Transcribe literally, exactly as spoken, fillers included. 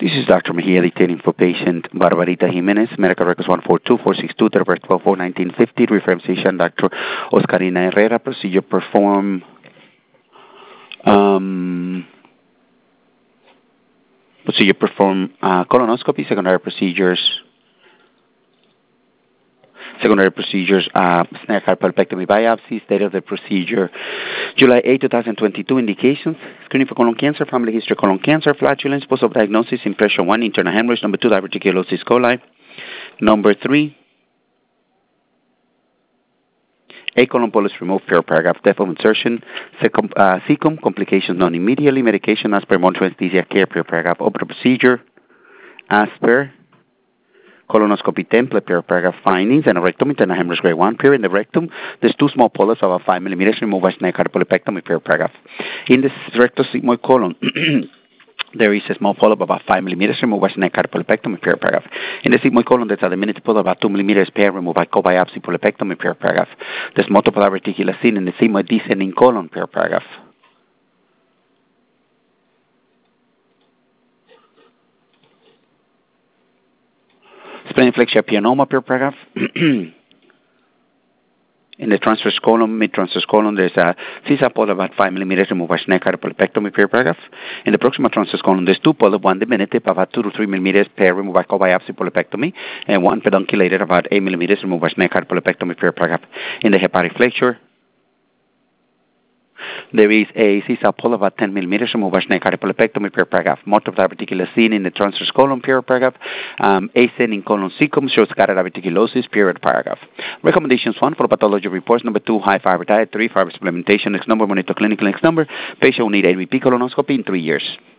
This is Doctor Mejia dictating for patient Barbarita Jimenez, medical records one four two four six two, date of birth twelve four nineteen fifty, reference patient Doctor Oscarina Herrera, procedure perform, um, procedure perform uh, colonoscopy, secondary procedures, secondary procedures, uh, snare carpalpectomy biopsy, state of the procedure, July eighth, twenty twenty-two, indications, screening for colon cancer, family history colon cancer, flatulence, post-op diagnosis, impression one, internal hemorrhage, number two, diverticulosis coli, number three, A colon polyps removed, per paragraph, depth of insertion, secum, uh, cecum, complications known immediately, medication as per monitoring anesthesia care, per paragraph, open procedure, as per colonoscopy template, per paragraph, findings, and a rectum, internal hemorrhage grade one, period. In the rectum, there's two small polyps of about five millimeters removed by snake cardiopulopectomy, per paragraph. In the rectosigmoid colon, there is a small polyp of about five millimeters removed by snake cardiopulopectomy, per paragraph. In the sigmoid colon, there's a diminutive polyp of about two millimeters pair removed by cobiopsy polypectomy, per paragraph. There's multiple diverticular seen in the sigmoid descending colon, per paragraph. Spleniflexia pianoma, per paragraph. In the transverse colon, mid-transverse colon, there's a C-sub polyp about five millimeters removed by snake cardiopulopectomy, per paragraph. In the proximal transverse colon, there's two polyp, one diminutive about two to three millimeters pair removed by cobiopsy polypectomy, and one pedunculated about eight millimeters removed by snake cardiopulopectomy, per paragraph. In the hepatic flexure, there is a C-sub polyp about ten millimeters removed by snake cardiopulopectomy, per paragraph. Multiple diverticular seen in the transverse colon, per paragraph. Um, ascending colon cecum shows cardiac diverticulosis, period, paragraph. Recommendations: one, for pathology reports. Number two, high fiber diet. Three, fiber supplementation. Next number, monitor clinical. Next number, patient will need A B P colonoscopy in three years.